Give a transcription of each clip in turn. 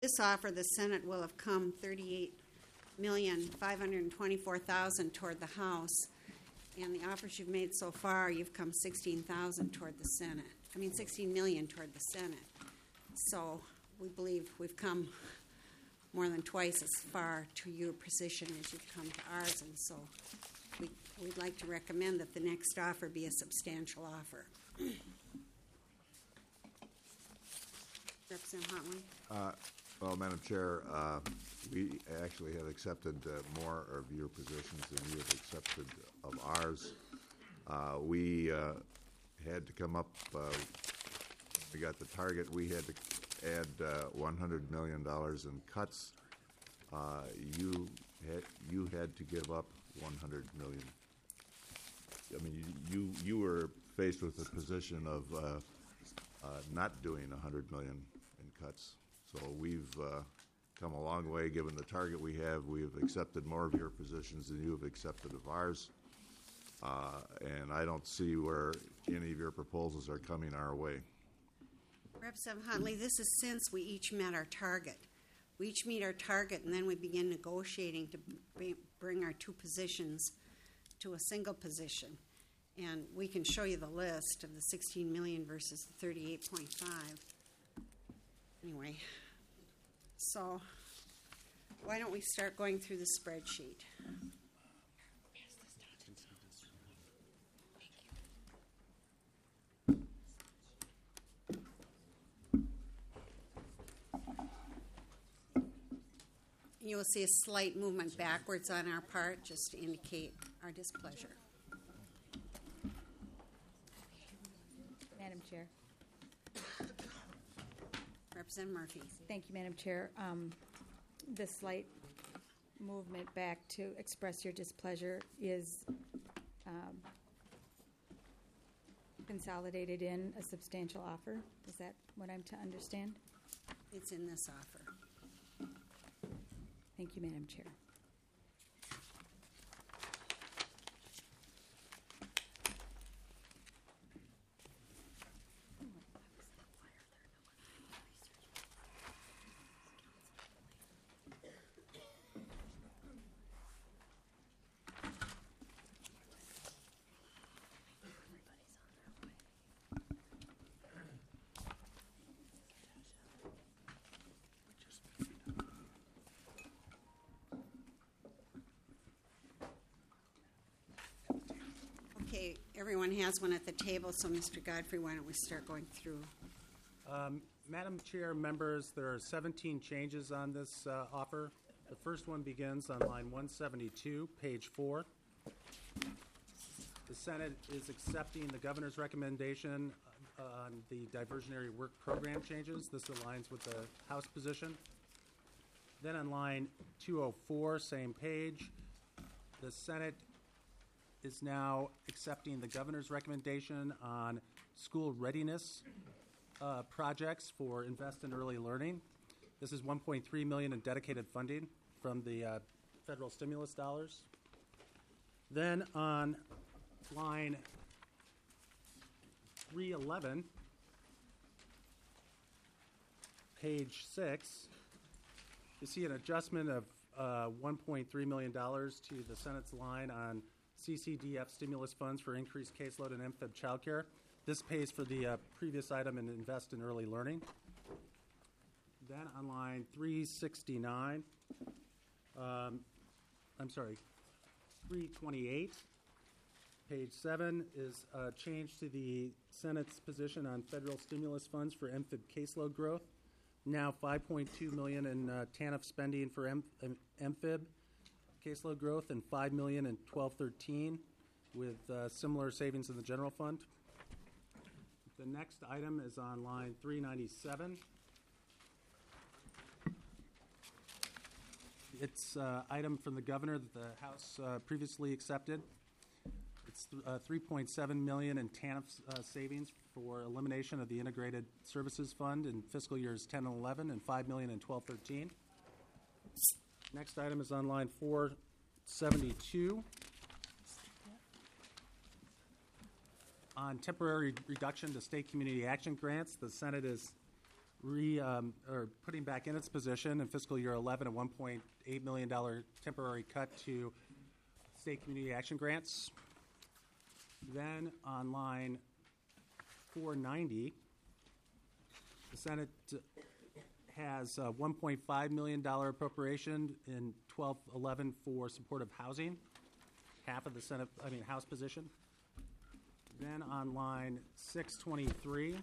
this offer, the Senate will have come $38,524,000 toward the House, and the offers you've made so far, you've come $16,000 toward the Senate. I mean, $16 million toward the Senate. So we believe we've come more than twice as far to your position as you've come to ours, and so we'd like to recommend that the next offer be a substantial offer. Representative Huntley. Well, Madam Chair, we actually have accepted more of your positions than you have accepted of ours. We had to come up, we got the target, we had to add $100 million in cuts. You had to give up $100 million. I mean, you were faced with the position of not doing $100 million in cuts. So we've come a long way given the target we have. We have accepted more of your positions than you have accepted of ours. And I don't see where any of your proposals are coming our way. Representative Huntley, this is since we each met our target. We each meet our target, and then we begin negotiating to bring our two positions to a single position. And we can show you the list of the $16 million versus the $38.5. Anyway, so why don't we start going through the spreadsheet? You will see a slight movement backwards on our part just to indicate our displeasure. Madam Chair. Representative Murphy. Thank you, Madam Chair. The slight movement back to express your displeasure is consolidated in a substantial offer. Is that what I'm to understand? It's in this offer. Thank you, Madam Chair. Okay, everyone has one at the table, so Mr. Godfrey, why don't we start going through? Madam Chair, members, there are 17 changes on this offer. The first one begins on line 172, page 4. The Senate is accepting the governor's recommendation on the diversionary work program changes. This aligns with the House position. Then on line 204, same page, the Senate is now accepting the governor's recommendation on school readiness projects for Invest in Early Learning. This is $1.3 million in dedicated funding from the federal stimulus dollars. Then on line 311, page 6, you see an adjustment of $1.3 million to the Senate's line on CCDF stimulus funds for increased caseload and MFib childcare. This pays for the previous item in Invest in Early Learning. Then on line 369, 328, page 7 is a change to the Senate's position on federal stimulus funds for MFib caseload growth. Now $5.2 million in TANF spending for MFib caseload growth and $5 million in 12-13 with similar savings in the general fund. The next item is on line 397. It's an item from the governor that the House previously accepted. It's $3.7 million in TANF savings for elimination of the Integrated Services Fund in fiscal years 10 and 11 and $5 million in 12-13. Next item is on line 472. On temporary reduction to state community action grants, the Senate is or putting back in its position in fiscal year 11 a $1.8 million temporary cut to state community action grants. Then on line 490, the Senate has a $1.5 million appropriation in 1211 for supportive housing, half of the House position. Then on line 623,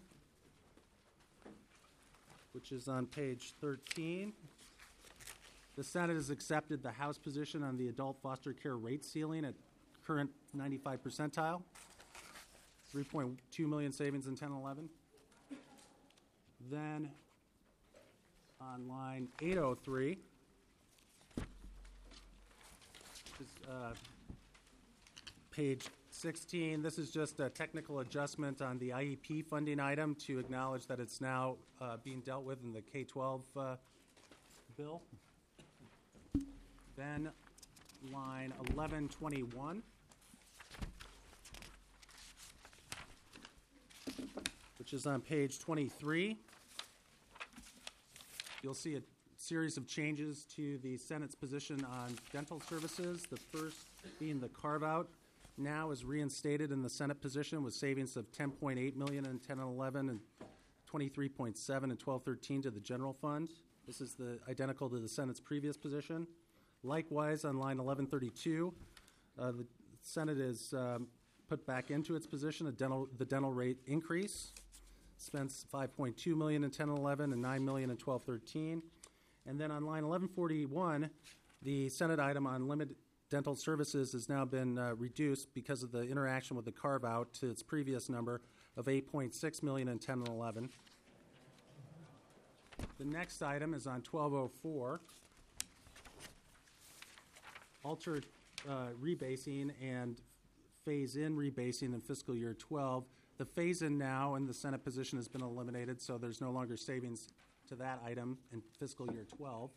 which is on page 13, the Senate has accepted the House position on the adult foster care rate ceiling at current 95 percentile, 3.2 million savings in 1011. Then on line 803, page 16, this is just a technical adjustment on the IEP funding item to acknowledge that it's now being dealt with in the K-12 bill. Then line 1121, which is on page 23. You'll see a series of changes to the Senate's position on dental services. The first being the carve-out now is reinstated in the Senate position with savings of $10.8 million in 10 and 11 and $23.7 in 12-13 to the general fund. This is identical to the Senate's previous position. Likewise, on line 1132, the Senate is put back into its position the dental rate increase. Spends $5.2 million in 10 and 11 and $9 million in 12-13. And then on line 1141, the Senate item on limited dental services has now been reduced because of the interaction with the carve-out to its previous number of $8.6 million in 10 and 11. The next item is on 1204, altered rebasing and phase-in rebasing in fiscal year 12. The phase-in now in the Senate position has been eliminated, so there's no longer savings to that item in fiscal year 12.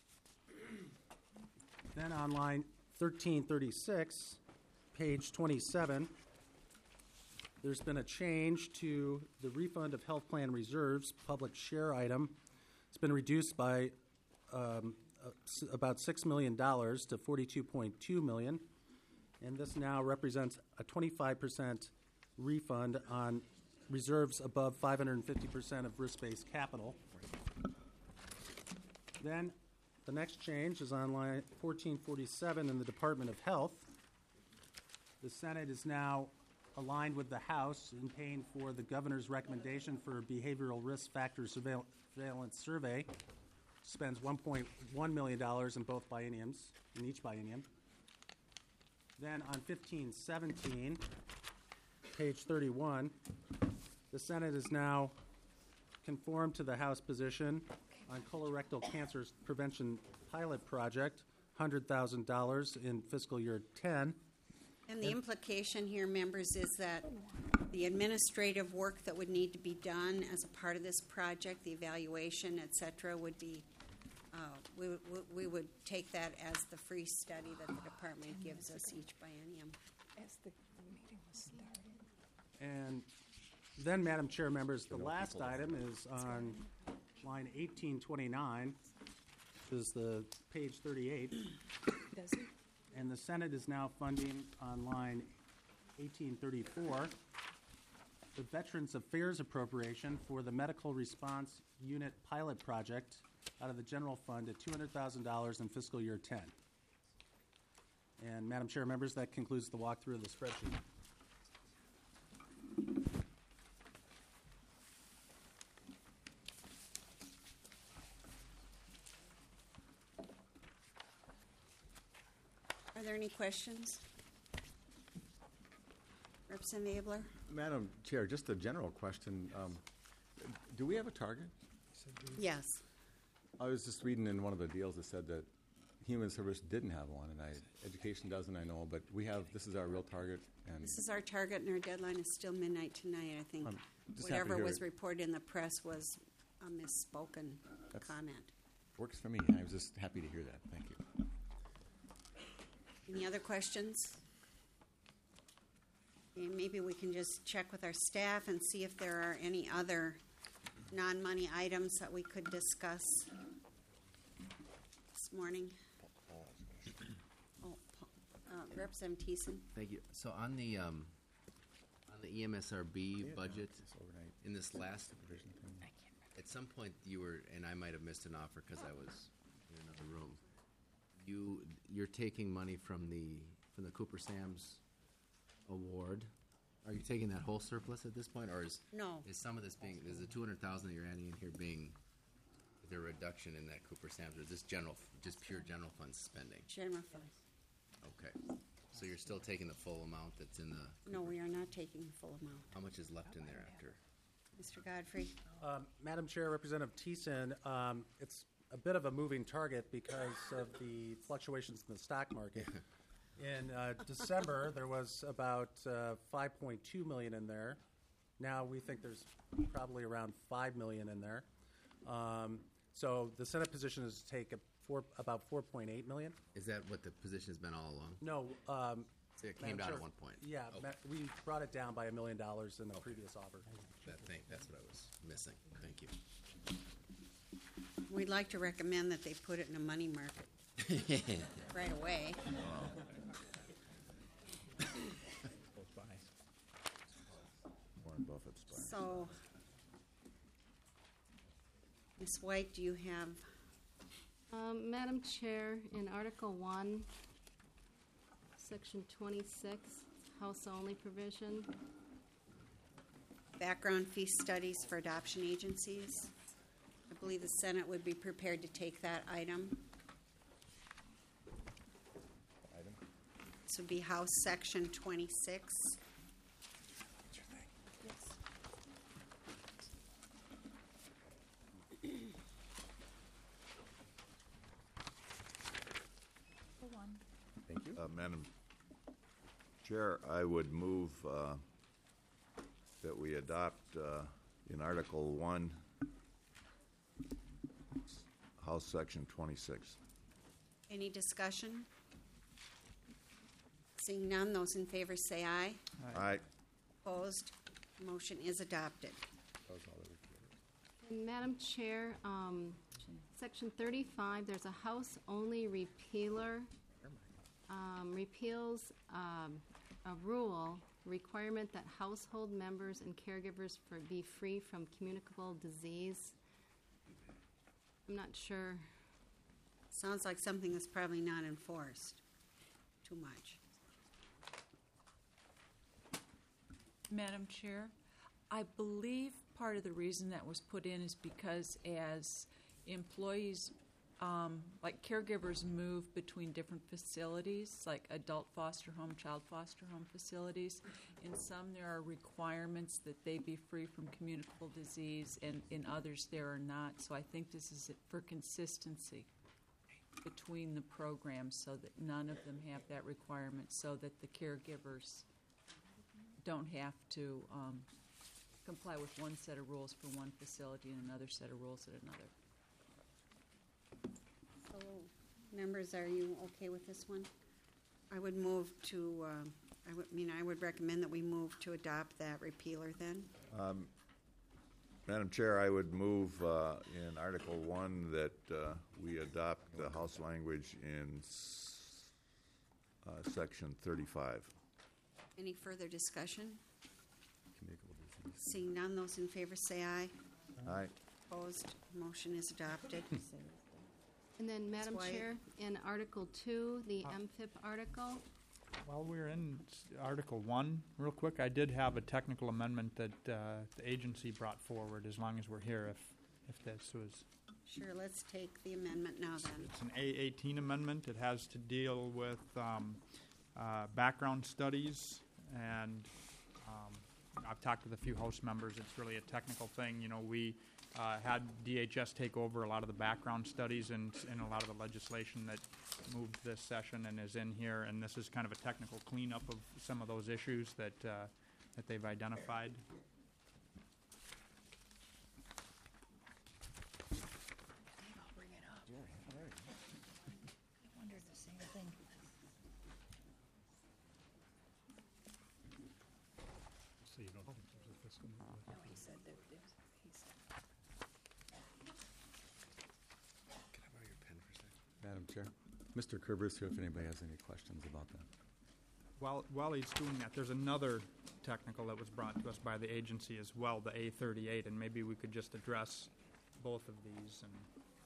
Then on line 1336, page 27, there's been a change to the refund of health plan reserves public share item. It's been reduced by about $6 million to $42.2 million, and this now represents a 25% refund on reserves above 550% of risk-based capital. Then the next change is on line 1447 in the Department of Health. The Senate is now aligned with the House in paying for the governor's recommendation for behavioral risk factor surveillance survey. Spends $1.1 million in both bienniums, in each biennium. Then on 1517, page 31, the Senate is now conformed to the House position on colorectal cancer prevention pilot project, $100,000 in fiscal year 10. And the implication here, members, is that the administrative work that would need to be done as a part of this project, the evaluation, et cetera, would be, we would take that as the free study that the department gives us each biennium. As the meeting was started. And then, Madam Chair, members, the last item is on line 1829, which is the page 38. Does it? And the Senate is now funding on line 1834 the Veterans Affairs appropriation for the Medical Response Unit pilot project out of the general fund at $200,000 in fiscal year 10. And Madam Chair, members, that concludes the walkthrough of the spreadsheet. Are there any questions? Representative Abler? Madam Chair, just a general question. Do we have a target? Yes. I was just reading in one of the deals that said that Human Service didn't have one, and Education doesn't, I know, but we have, this is our real target. And This is our target, and our deadline is still midnight tonight. I think just happy to whatever hear was it. reported in the press was a misspoken comment. Works for me. I was just happy to hear that. Thank you. Any other questions? And maybe we can just check with our staff and see if there are any other non-money items that we could discuss this morning? Oh, Representative Thiessen? Thank you. So on the E EMSRB budget, in this last, at some point you were, and I might have missed an offer because I was in another room. You're taking money from the Cooper Sam's award. Are you taking that whole surplus at this point, or is No. is some of this being, is the 200,000 that you're adding in here being the reduction in that Cooper Sam's, or is this just pure general fund spending? General fund. Okay. So you're still taking the full amount that's in the, No, we are not taking the full amount. how much is left in there after? Mr. Godfrey? Madam Chair, Representative Thiessen, it's a bit of a moving target because of the fluctuations in the stock market. In December, there was about 5.2 million in there. Now we think there's probably around 5 million in there. So the Senate position is to take about 4.8 million. Is that what the position has been all along? No. So it came down at one point? Yeah, Okay. we brought it down by $1 million in the previous offer. That's what I was missing. Thank you. We'd like to recommend that they put it in a money market right away. Warren Buffett's buying. So, Ms. White, do you have, Madam Chair, in Article 1, Section 26, house-only provision, background fee studies for adoption agencies? I believe the Senate would be prepared to take that item. This would be House Section 26. Thank you. Madam Chair, I would move that we adopt in Article 1, House Section 26. Any discussion? Seeing none, those in favor say aye. Aye. Opposed? Motion is adopted. And Madam Chair, Section 35, there's a house-only repealer. Repeals a rule, requirement that household members and caregivers be free from communicable disease. I'm not sure. Sounds like something that's probably not enforced too much. Madam Chair, I believe part of the reason that was put in is because as employees, like caregivers move between different facilities, like adult foster home, child foster home facilities, in some there are requirements that they be free from communicable disease, and in others there are not. So I think this is for consistency between the programs so that none of them have that requirement, so that the caregivers don't have to comply with one set of rules for one facility and another set of rules at another. So, members, are you okay with this one? I would move to, I would recommend that we move to adopt that repealer then. Madam Chair, I would move in Article 1 that we adopt the House language in Section 35. Any further discussion? Communicable disease. Seeing none, those in favor say aye. Aye. Opposed? Motion is adopted. And then, Madam Wyatt. Chair, in Article 2, the MFIP article, While we're in Article 1, real quick, I did have a technical amendment that the agency brought forward, as long as we're here, if this was... Sure, let's take the amendment now then. It's an A18 amendment. It has to deal with background studies, and I've talked with a few House members. It's really a technical thing. You know, we had DHS take over a lot of the background studies and a lot of the legislation that moved this session and is in here, and this is kind of a technical cleanup of some of those issues that they've identified. I'll bring it up. I wondered the same thing. So you don't think there's a fiscal No, he said that he said Chair. Mr. Kerber's here if anybody has any questions about that. While he's doing that, there's another technical that was brought to us by the agency as well, the A38, and maybe we could just address both of these. And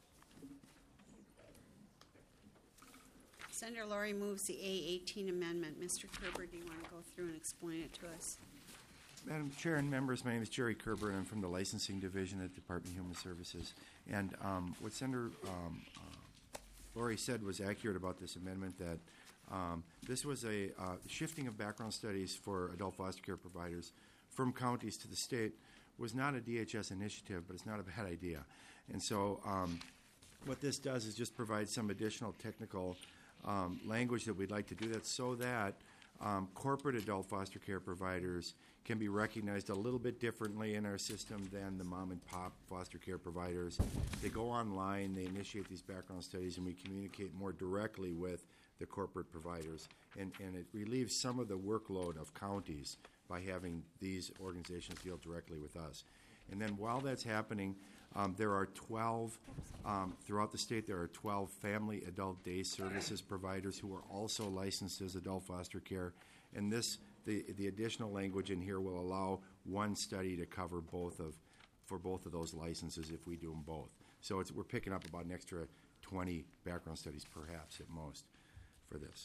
Senator Laurie moves the A18 amendment. Mr. Kerber, do you want to go through and explain it to us? Madam Chair and members, my name is Jerry Kerber, and I'm from the Licensing Division at the Department of Human Services. And what Senator Laurie said was accurate about this amendment, that this was a shifting of background studies for adult foster care providers from counties to the state was not a DHS initiative, but it's not a bad idea. And so what this does is just provide some additional technical language that we'd like to do that so that corporate adult foster care providers can be recognized a little bit differently in our system than the mom and pop foster care providers. They go online, they initiate these background studies, and we communicate more directly with the corporate providers. And it relieves some of the workload of counties by having these organizations deal directly with us. And then while that's happening, there are 12, throughout the state, there are 12 family adult day services providers who are also licensed as adult foster care. And the additional language in here will allow one study to cover for both of those licenses if we do them both. So we're picking up about an extra 20 background studies perhaps at most for this.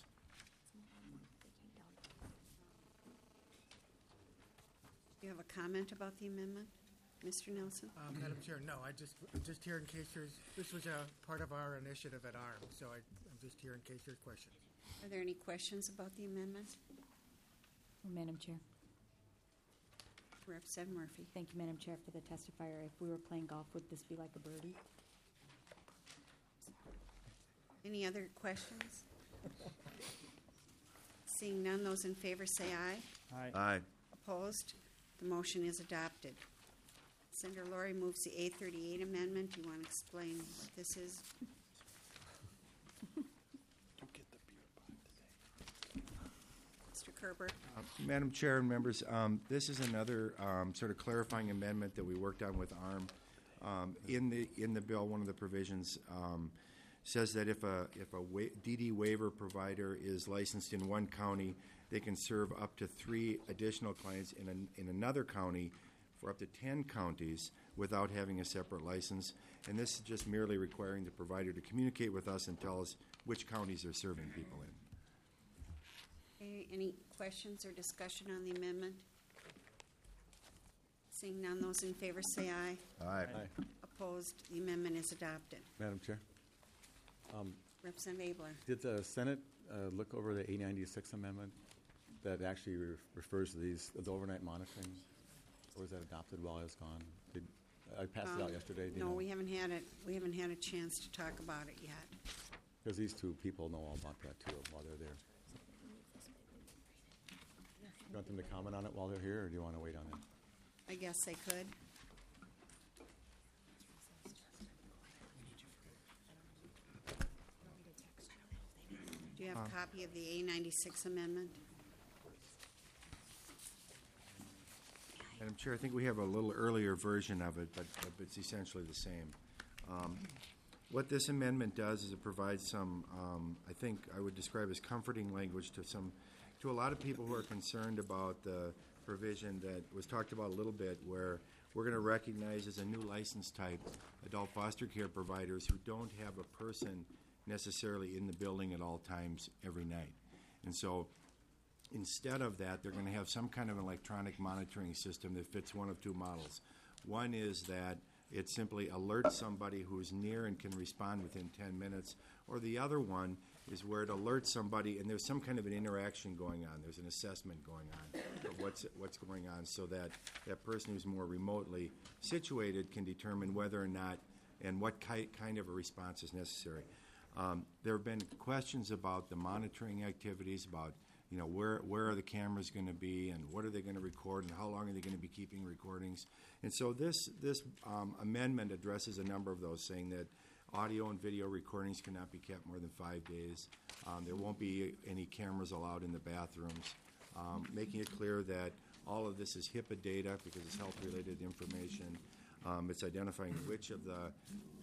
Do you have a comment about the amendment, Mr. Nelson? Madam Chair, no, I'm just here in case this was a part of our initiative at ARM, so I'm just here in case there's questions. Are there any questions about the amendment? Madam Chair. Representative Murphy. Thank you, Madam Chair, for the testifier. If we were playing golf, would this be like a birdie? Any other questions? Seeing none, those in favor say aye. Aye. Opposed? The motion is adopted. Senator Laurie moves the A38 amendment. Do you want to explain what this is? Mr. Kerber. Madam Chair and members, this is another sort of clarifying amendment that we worked on with ARM. In the bill, one of the provisions says that if a DD waiver provider is licensed in one county, they can serve up to 3 additional clients in another county for up to 10 counties without having a separate license. And this is just merely requiring the provider to communicate with us and tell us which counties they're serving people in. Okay, any questions or discussion on the amendment? Seeing none, those in favor say aye. Aye. Opposed? The amendment is adopted. Madam Chair, Representative Abler. did the Senate look over the A96 amendment that actually refers to the overnight monitoring? Or was that adopted while I was gone? I passed it out yesterday. Do you No, know? we haven't had it. We haven't had a chance to talk about it yet. Because these two people know all about that too while they're there. You want them to comment on it while they're here, or do you want to wait on it? I guess they could. Do you have a copy of the A96 amendment? Madam Chair, I think we have a little earlier version of it, but it's essentially the same. What this amendment does is it provides some, I think I would describe as comforting language to a lot of people who are concerned about the provision that was talked about a little bit, where we're going to recognize as a new license type adult foster care providers who don't have a person necessarily in the building at all times every night. And so instead of that, they're going to have some kind of electronic monitoring system that fits one of two models. One is that it simply alerts somebody who's near and can respond within 10 minutes, or the other one is where it alerts somebody and there's some kind of an interaction going on. There's an assessment going on of what's going on, so that that person who's more remotely situated can determine whether or not and what kind of a response is necessary. There have been questions about the monitoring activities, about where are the cameras going to be and what are they going to record and how long are they going to be keeping recordings. And so this amendment addresses a number of those, saying that audio and video recordings cannot be kept more than 5 days. There won't be any cameras allowed in the bathrooms, making it clear that all of this is HIPAA data because it's health-related information. It's identifying which of the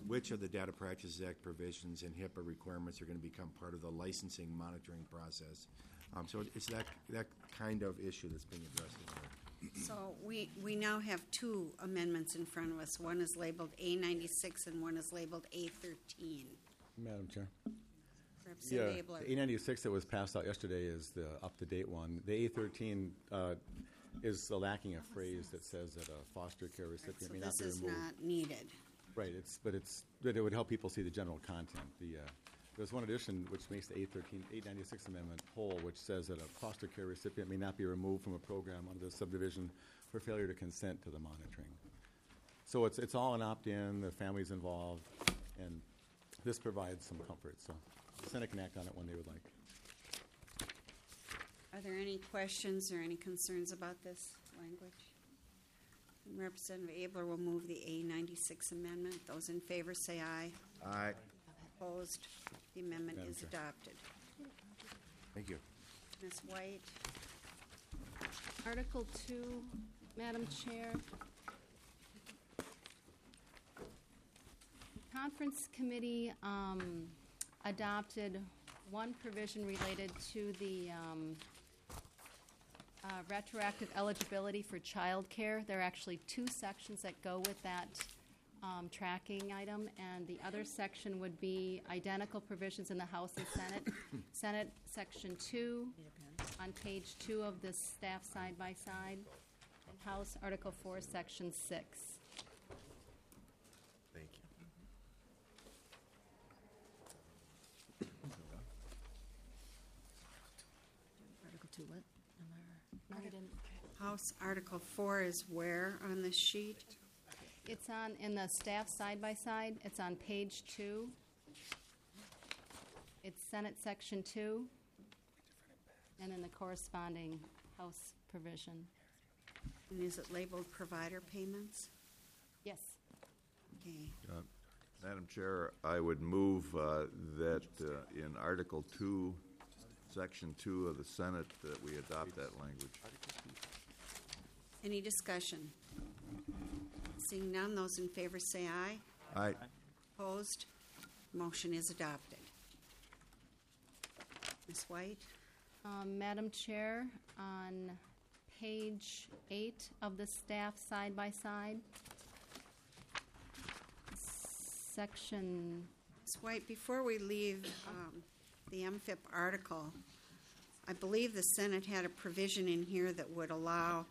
which of the Data Practices Act provisions and HIPAA requirements are going to become part of the licensing monitoring process. So it's that kind of issue that's being addressed here. So we now have two amendments in front of us. One is labeled A96 and one is labeled A13. Madam Chair. Representative Abler. The A96 that was passed out yesterday is the up-to-date one. The A13 is lacking a phrase that says that a foster care recipient So may not this be is removed. not needed. Right, but it would help people see the general content. There's one addition which makes the A96 amendment whole, which says that a foster care recipient may not be removed from a program under the subdivision for failure to consent to the monitoring. So it's all an opt-in, the family's involved, and this provides some comfort. So the Senate can act on it when they would like. Are there any questions or any concerns about this language? Representative Abler will move the A96 amendment. Those in favor say aye. Aye. Opposed? The amendment Madam is Chair. adopted. Thank you. Ms. White, Article 2, Madam Chair. Conference Committee adopted one provision related to the retroactive eligibility for childcare. There are actually two sections that go with that tracking item, and the other section would be identical provisions in the House and Senate. Senate Section 2 on page 2 of the staff side-by-side, and House Article 4, Section 6. Thank you. Article 2, what? No, you didn't. House Article 4 is where on this sheet? It's in the staff side-by-side. It's on page 2. It's Senate Section 2, and in the corresponding House provision. And is it labeled provider payments? Yes. Okay. Madam Chair, I would move that in Article 2, Section 2 of the Senate, that we adopt that language. Any discussion? Seeing none, those in favor say aye. Aye. Opposed? Motion is adopted. Ms. White? Madam Chair, on page 8 of the staff side-by-side, section, Ms. White, before we leave the MFIP article, I believe the Senate had a provision in here that would allow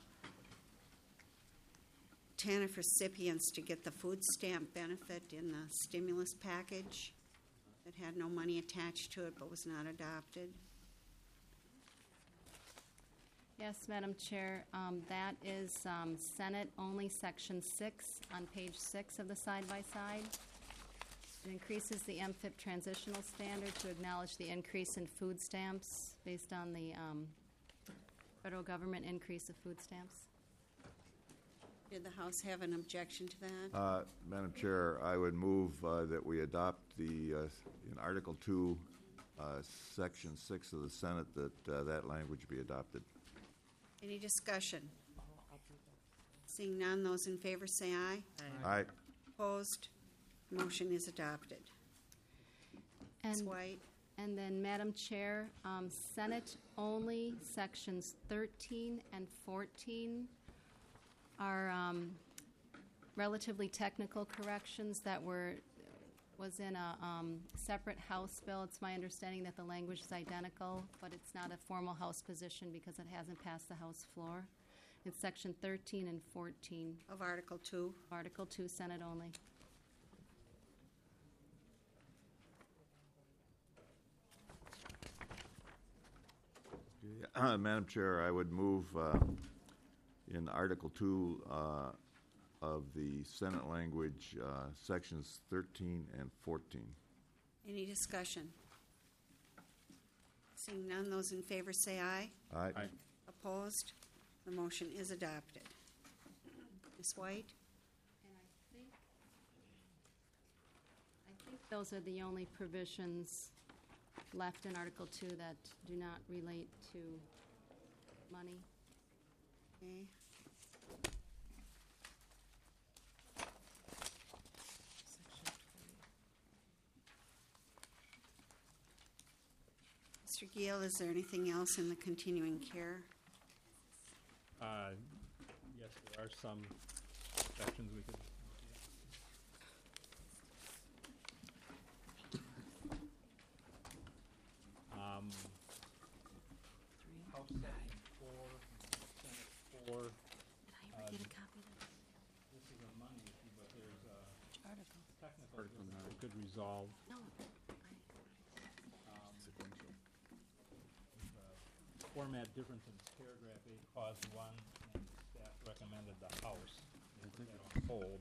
TANF recipients to get the food stamp benefit in the stimulus package that had no money attached to it but was not adopted. yes, Madam Chair, that is Senate only Section 6 on page 6 of the side-by-side. It increases the MFIP transitional standard to acknowledge the increase in food stamps based on the federal government increase of food stamps. Did the House have an objection to that? Madam Chair, I would move that we adopt in Article 2, Section 6 of the Senate, that language be adopted. Any discussion? Seeing none, those in favor say aye. Aye. Opposed? Motion is adopted. Ms. And White? And then, Madam Chair, Senate only Sections 13 and 14 are relatively technical corrections that was in a separate House bill. It's my understanding that the language is identical, but it's not a formal House position because it hasn't passed the House floor. It's Section 13 and 14, Of Article 2. Article 2, Senate only. Madam Chair, I would move in Article 2 of the Senate language, Sections 13 and 14. Any discussion? Seeing none, those in favor say aye. Aye. Opposed? The motion is adopted. Ms. White? And I think those are the only provisions left in Article 2 that do not relate to money. Okay. Mr. Giel, is there anything else in the continuing care? Yes, there are some sections we could. House Section 4, Senate 4. This is a money issue, but there's a technical difference we could resolve. Format difference in paragraph 8, clause 1, and staff recommended the House. Put that on hold.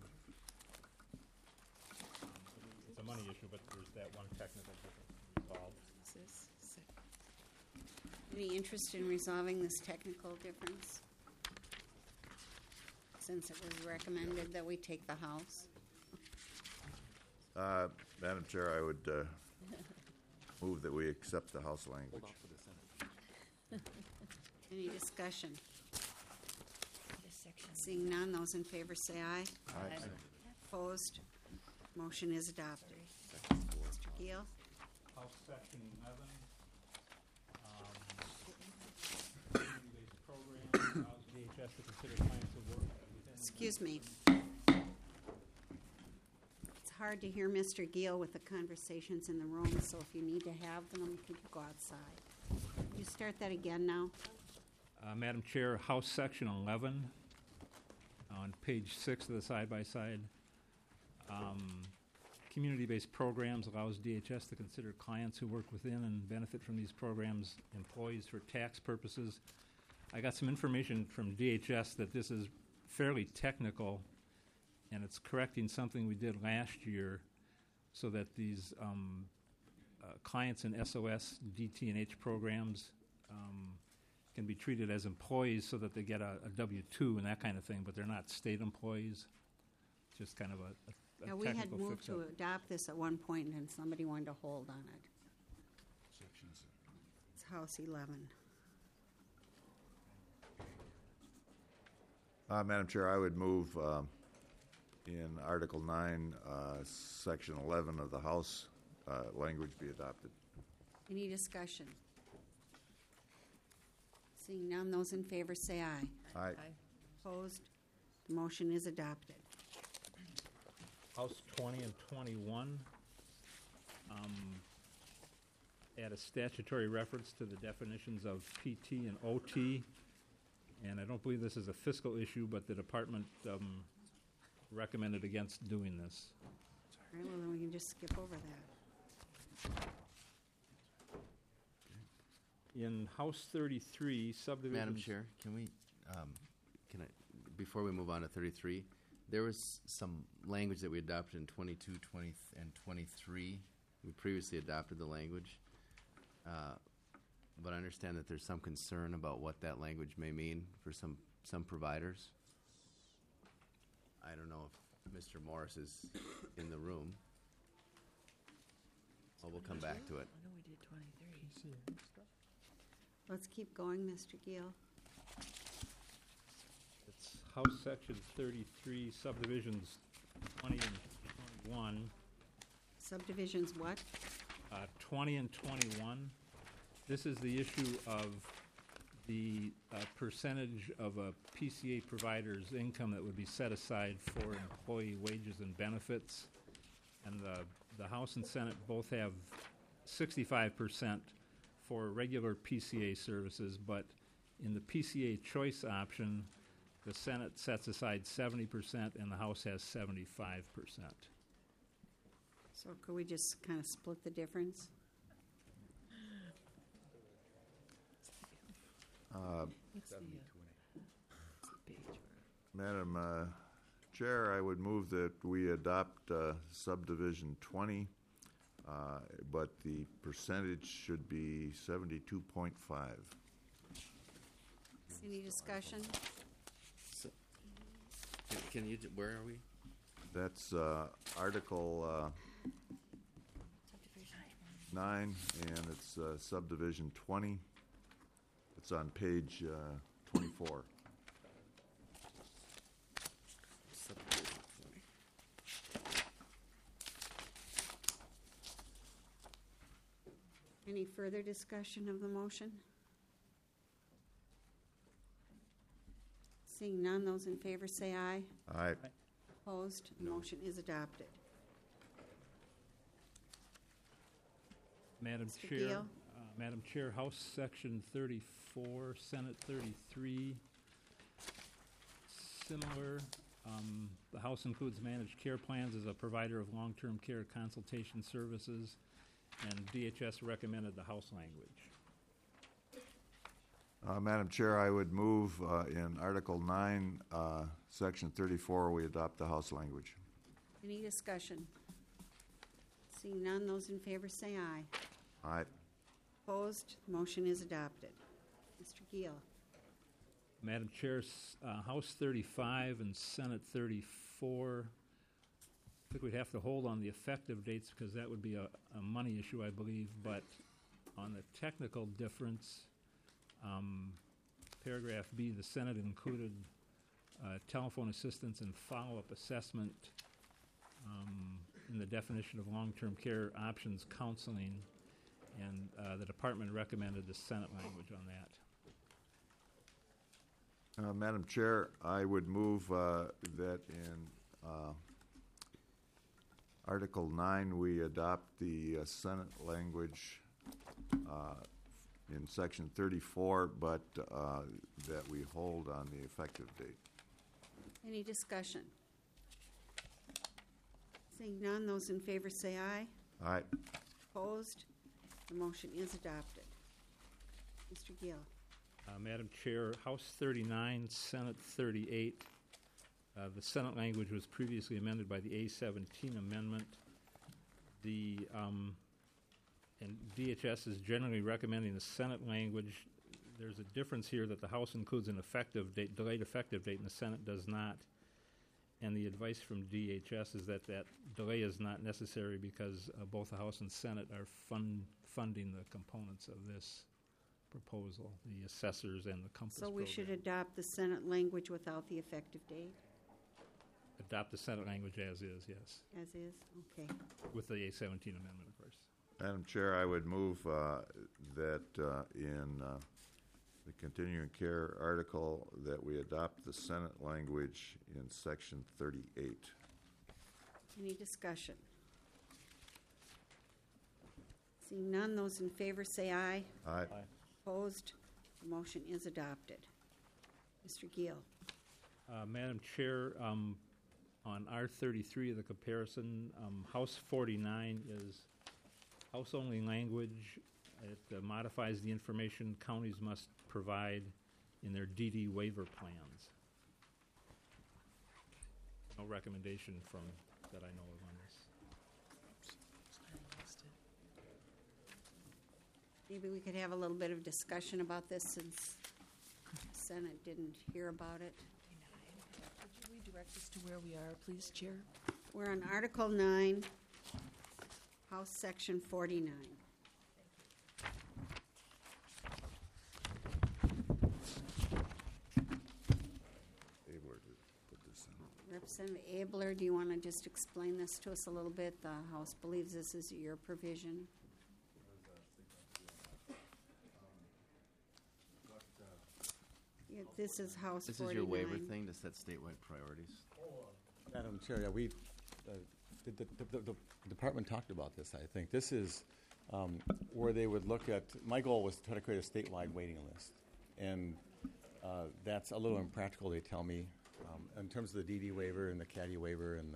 It's a money issue, but there's that one technical difference to resolve. Any interest in resolving this technical difference? Since it was recommended that we take the House. Madam Chair, I would move that we accept the House language. Any discussion? Seeing none, those in favor say aye. Aye. Opposed? Motion is adopted. Mr. Giel? House Section 11, community-based program allows DHS to consider clients of work within. Excuse me. It's hard to hear Mr. Giel with the conversations in the room, so if you need to have them, could you go outside? Could you start that again now? Madam Chair, House Section 11, on page 6 of the side-by-side. Community-based programs allows DHS to consider clients who work within and benefit from these programs employees for tax purposes. I got some information from DHS that this is fairly technical, and it's correcting something we did last year so that these clients in SOS, DT&H programs can be treated as employees so that they get a W-2 and that kind of thing, but they're not state employees. Just kind of a Yeah, we had technical moved to fix-up. adopt this at one point, and somebody wanted to hold on it. It's House 11. Madam Chair, I would move in Article 9, Section 11 of the House language be adopted. Any discussion? Seeing none, those in favor say aye. Aye. Opposed? The motion is adopted. House 20 and 21 add a statutory reference to the definitions of PT and OT, and I don't believe this is a fiscal issue, but the department recommended against doing this. All right, well, then we can just skip over that. In House 33, subdivisions... Madam Chair, can I, before we move on to 33, there was some language that we adopted in 22, 20, and 23. We previously adopted the language, but I understand that there's some concern about what that language may mean for some providers. I don't know if Mr. Morris is in the room. Well, we'll come back to it. I know we did 23. Let's keep going, Mr. Giel. It's House Section 33, subdivisions 20 and 21. Subdivisions what? 20 and 21. This is the issue of the percentage of a PCA provider's income that would be set aside for employee wages and benefits. And the House and Senate both have 65% for regular PCA services, but in the PCA choice option, the Senate sets aside 70% and the House has 75%. So could we just kind of split the difference? Madam Chair, I would move that we adopt subdivision 20, but the percentage should be 72.5. Any discussion? Can you, where are we? That's Article 9, and it's subdivision 20. It's on page 24. Any further discussion of the motion? Seeing none, those in favor say aye. Aye. Opposed? The motion is adopted. Madam Mr. Chair, Gill? Madam Chair, House Section 34, Senate 33, similar. The House includes managed care plans as a provider of long-term care consultation services, and DHS recommended the House language. Madam Chair, I would move in Article 9, Section 34, we adopt the House language. Any discussion? Seeing none, those in favor say aye. Aye. Opposed? The motion is adopted. Mr. Gill? Madam Chair, House 35 and Senate 34, I think we'd have to hold on the effective dates because that would be a money issue, I believe, but on the technical difference, paragraph B, the Senate included telephone assistance and follow-up assessment in the definition of long-term care options counseling, and the department recommended the Senate language on that. Madam Chair, I would move that in Article 9, we adopt the Senate language in Section 34, but that we hold on the effective date. Any discussion? Seeing none, those in favor say aye. Aye. Opposed? The motion is adopted. Mr. Gill? Madam Chair, House 39, Senate 38. The Senate language was previously amended by the A17 amendment. And DHS is generally recommending the Senate language. There's a difference here that the House includes an effective date, delayed effective date, and the Senate does not. And the advice from DHS is that that delay is not necessary because both the House and Senate are funding the components of this proposal, the assessors and the Compass So we program. should adopt the Senate language without the effective date, Adopt the Senate language as is, yes, as is? Okay. with the A17 amendment, of course. Madam Chair, I would move that in the continuing care article that we adopt the Senate language in Section 38. Any discussion? Seeing none, those in favor say aye. Aye. Opposed? The motion is adopted. Mr. Gill? Madam Chair, on R33 of the comparison, House 49 is House-only language. It modifies the information counties must provide in their DD waiver plans. No recommendation from, that I know of on this. Maybe we could have a little bit of discussion about this since the Senate didn't hear about it. Would you redirect us to where we are, please, Chair? We're on Article 9, House Section 49. Abler did put this in. Representative Abler, do you want to just explain this to us a little bit? The House believes this is your provision. Yeah, this is House 49. This is your waiver thing to set statewide priorities? Madam Chair, yeah, the department talked about this, I think. This is where they would look at, my goal was to try to create a statewide waiting list. And that's a little impractical, they tell me, in terms of the DD waiver and the CADI waiver and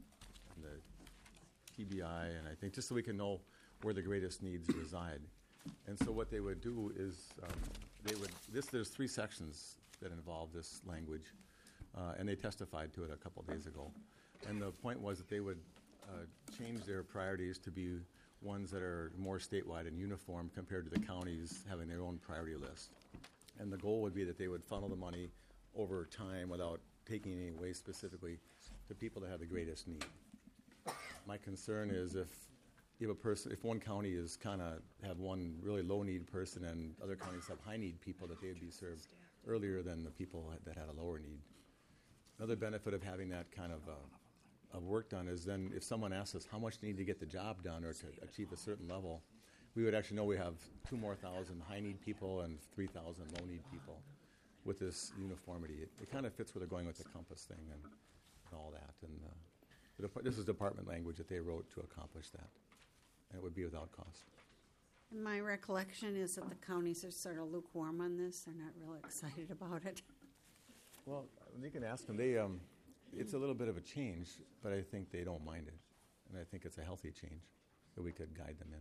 the TBI, and I think just so we can know where the greatest needs reside. And so what they would do is there's 3 sections that involve this language, and they testified to it a couple days ago. And the point was that they would change their priorities to be ones that are more statewide and uniform compared to the counties having their own priority list. And the goal would be that they would funnel the money over time without taking any away specifically to people that have the greatest need. My concern is if one county is kind of have one really low need person and other counties have high need people, that they would be served earlier than the people that had a lower need. Another benefit of having that kind of work done is then if someone asks us how much they need to get the job done or to achieve a certain level, we would actually know we have 2 more thousand high-need people and 3,000 low-need people with this uniformity. It kind of fits where they're going with the Compass thing and all that. And this is department language that they wrote to accomplish that, and it would be without cost. And my recollection is that the counties are sort of lukewarm on this. They're not real excited about it. Well, you can ask them. It's a little bit of a change, but I think they don't mind it, and I think it's a healthy change that we could guide them in.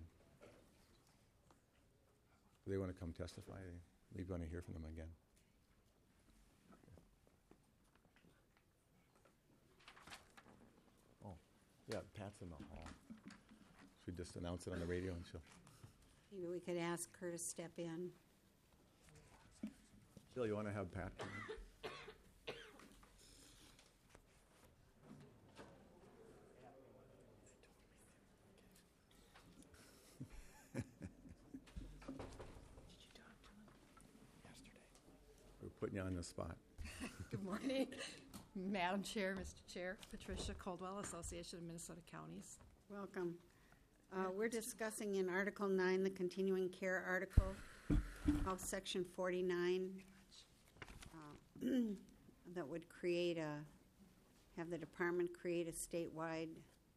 If they want to come testify, we want to hear from them again. Oh, yeah, Pat's in the hall. Should we just announce it on the radio and she'll... Maybe we could ask her to step in. Jill, you want to have Pat come in? We're putting you on the spot. Good morning, Madam Chair, Mr. Chair, Patricia Coldwell, Association of Minnesota Counties. Welcome. We're discussing in Article 9, the continuing care article, House Section 49, that would have the department create a statewide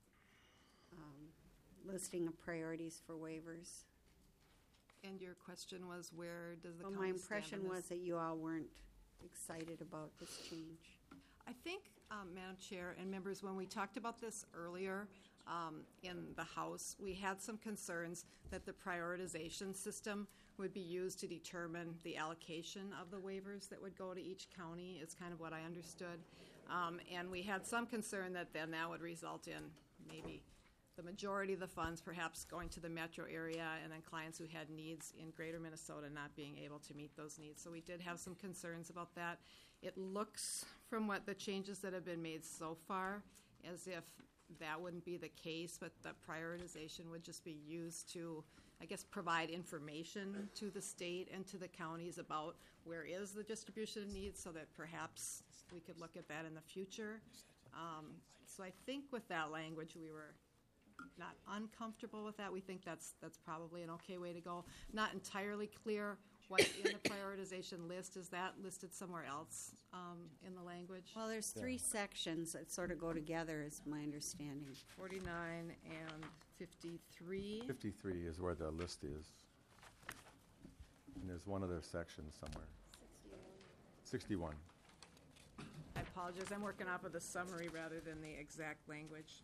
listing of priorities for waivers. And your question was, where does the Well, county my stand on impression this? was that you all weren't excited about this change. I think, Madam Chair and members, when we talked about this earlier in the House, we had some concerns that the prioritization system would be used to determine the allocation of the waivers that would go to each county, is kind of what I understood. And we had some concern that then that would result in maybe the majority of the funds perhaps going to the metro area, and then clients who had needs in greater Minnesota not being able to meet those needs. So we did have some concerns about that. It looks, from what the changes that have been made so far, as if that wouldn't be the case, but the prioritization would just be used to, I guess, provide information to the state and to the counties about where is the distribution of needs, so that perhaps we could look at that in the future. So I think with that language, we were not uncomfortable with that. We think that's probably an okay way to go. Not entirely clear what's in the prioritization list. Is that listed somewhere else in the language? Well, there's 3 sections that sort of go together, is my understanding. 49 and 53. 53 is where the list is. And there's one other section somewhere. 61. I apologize. I'm working off of the summary rather than the exact language.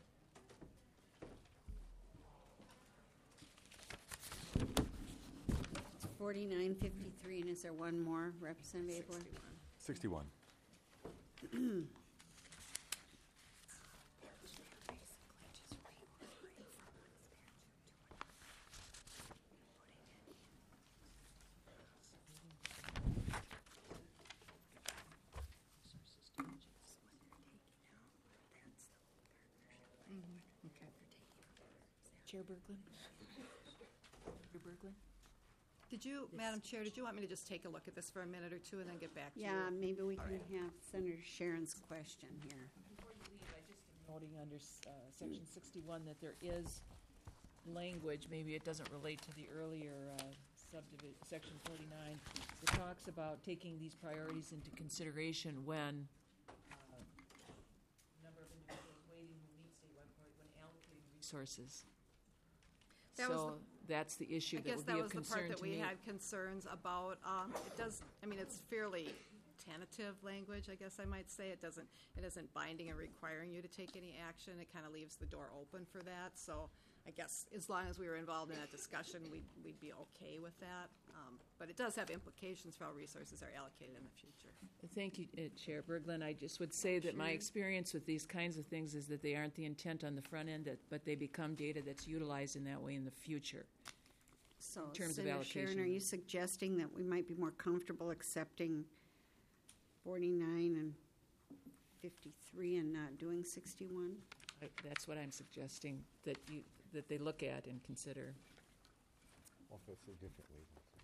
It's 49, 53, and is there one more, Representative Abler? 61. Chair Berglund? Chair Berglund? Did you, Madam Chair, did you want me to just take a look at this for a minute or two and then get back to you? Yeah, maybe we can have Senator Sharon's question here. Before you leave, I just am noting under Section 61 that there is language, maybe it doesn't relate to the earlier subdivision, Section 49, that talks about taking these priorities into consideration when number of individuals waiting who meet statewide priority when allocating resources. That was So that's the issue I that guess would that be was of the part concern that to we me. had concerns about. It does, I mean, it's fairly tentative language, I guess I might say. It isn't binding or requiring you to take any action. It kind of leaves the door open for that. So I guess as long as we were involved in that discussion, we'd be okay with that. But it does have implications for how resources are allocated in the future. Thank you, Chair Berglund. I just would say that my experience with these kinds of things is that they aren't the intent on the front end, but they become data that's utilized in that way in the future. So, In terms of Senator allocation. Sharon, are you suggesting that we might be more comfortable accepting 49 and 53 and not doing 61? That's what I'm suggesting, that they look at and consider. Well, if it's so differently.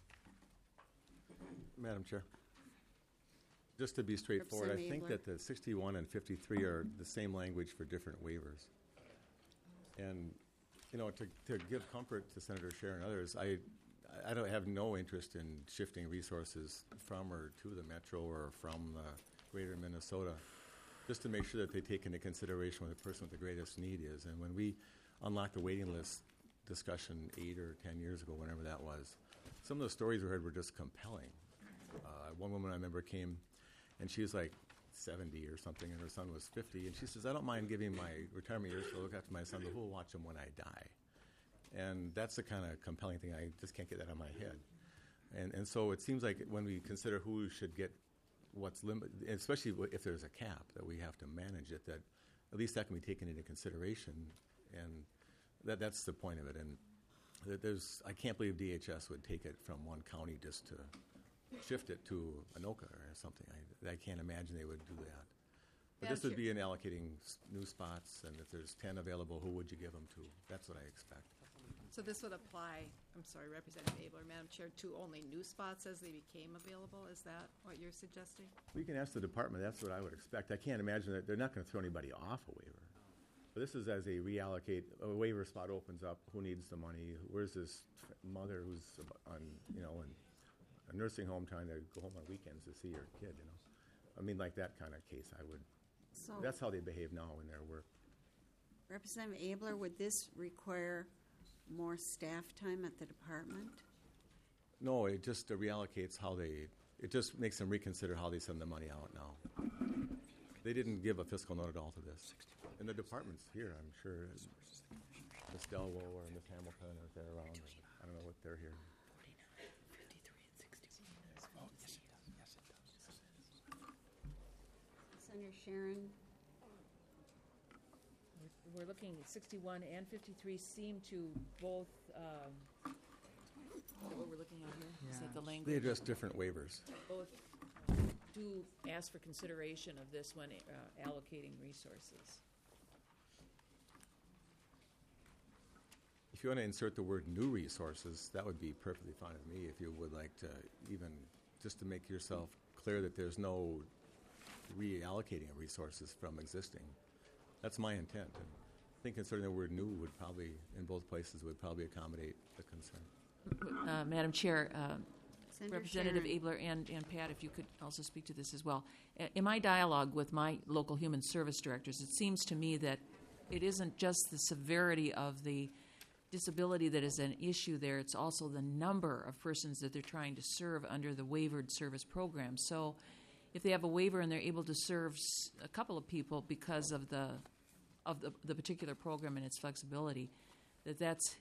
Madam Chair, just to be straightforward, I think Representative that the 61 and 53 are the same language for different waivers. And You know, to give comfort to Senator Scher and others, I don't have no interest in shifting resources from or to the metro or from greater Minnesota, just to make sure that they take into consideration what the person with the greatest need is. And when we unlocked the waiting list discussion 8 or 10 years ago, whenever that was, some of the stories we heard were just compelling. One woman I remember came, and she was like 70 or something, and her son was 50, and she says, I don't mind giving my retirement years to look after my son, but who will watch him when I die? And that's the kind of compelling thing. I just can't get that out of my head. And so it seems like when we consider who should get what's limited, especially if there's a cap that we have to manage it, that at least that can be taken into consideration. And that's the point of it. And I can't believe DHS would take it from one county just to shift it to Anoka or something. I can't imagine they would do that. But this would be in allocating new spots, and if there's 10 available, who would you give them to? That's what I expect. So this would apply, I'm sorry, Representative Abler, Madam Chair, to only new spots as they became available? Is that what you're suggesting? We can ask the department. That's what I would expect. I can't imagine that they're not going to throw anybody off a waiver. But this is as a reallocate, a waiver spot opens up, who needs the money? Where's this mother who's on, in a nursing home trying to go home on weekends to see her kid, I mean, like that kind of case, that's how they behave now in their work. Representative Abler, would this require more staff time at the department? No, it just reallocates it just makes them reconsider how they send the money out now. They didn't give a fiscal note at all to this. And the department's here, I'm sure. Ms. Delwo or Ms. Hamilton, if they're around, I don't know what they're here. Senator Sharon? We're looking at 61 and 53 seem to both, is that what we're looking at here? Is that the language? They address different waivers. Both do ask for consideration of this when allocating resources. If you want to insert the word new resources, that would be perfectly fine with me. If you would like to even just to make yourself clear that there's no reallocating of resources from existing. That's my intent. And I think inserting the word new would probably, in both places, would probably accommodate the concern. Madam Chair, Senator Representative Sharon. Abler and Pat, if you could also speak to this as well. In my dialogue with my local human service directors, it seems to me that it isn't just the severity of the disability that is an issue there, it's also the number of persons that they're trying to serve under the waivered service program. So if they have a waiver and they're able to serve a couple of people because of the particular program and its flexibility, that's